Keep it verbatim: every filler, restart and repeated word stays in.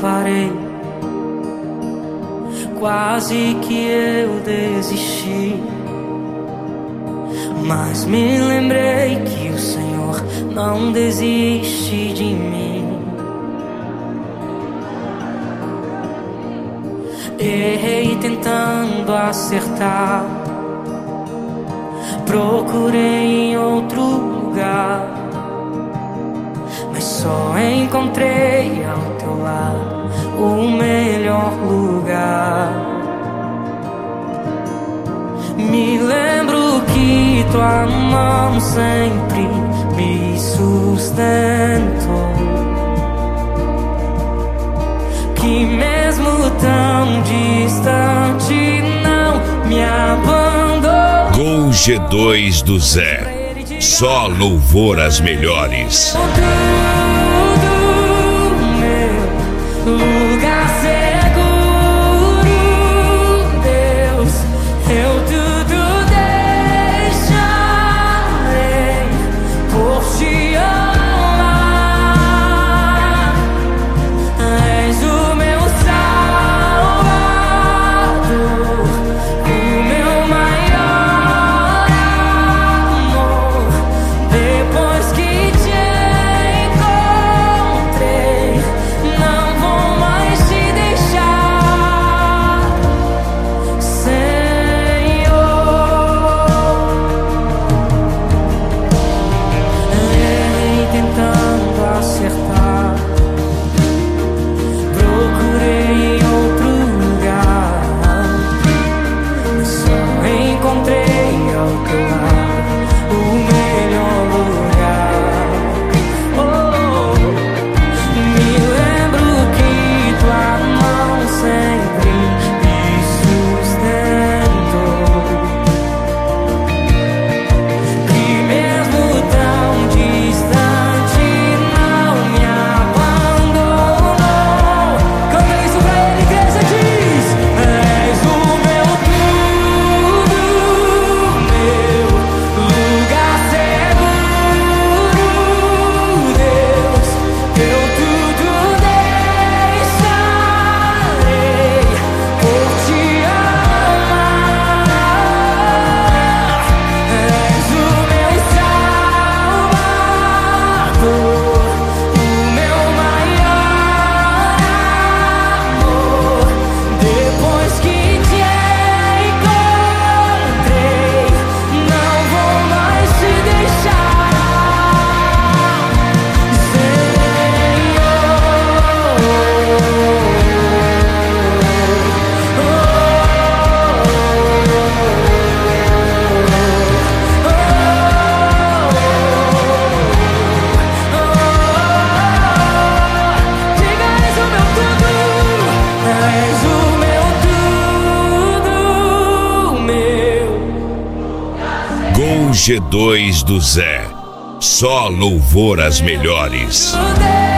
parei, quase que eu desisti. Mas me lembrei que o Senhor não desiste de mim. Errei tentando acertar, procurei em outro lugar, mas só encontrei ao teu lado o melhor lugar. Me lembro que tua mão sempre me sustentou, que mesmo tão distante não me abandonou. Com G dois do Zé, só louvor às melhores. Tudo meu lugar seguro, Deus, eu tudo deixarei por te amar. És o meu Salvador, o meu maior amor. Depois que te encontrei, não vou mais te deixar, Senhor. Errei tentando acertar, procurei em outro lugar, mas só encontrei ao teu lado o melhor lugar. Oh, me lembro que tua mão sempre me sustentou, que mesmo tão distante não me abandonou. Canta isso pra ele, igreja, diz: és o meu tudo, meu lugar seguro, Deus, eu tudo deixarei por te amar. És o meu Salvador, o meu maior amor. Depois que te encontrei, não vou mais te deixar, diga: és o meu tudo, és o meu tudo, meu. Com G dois do Zé, só louvor às melhores. Deus.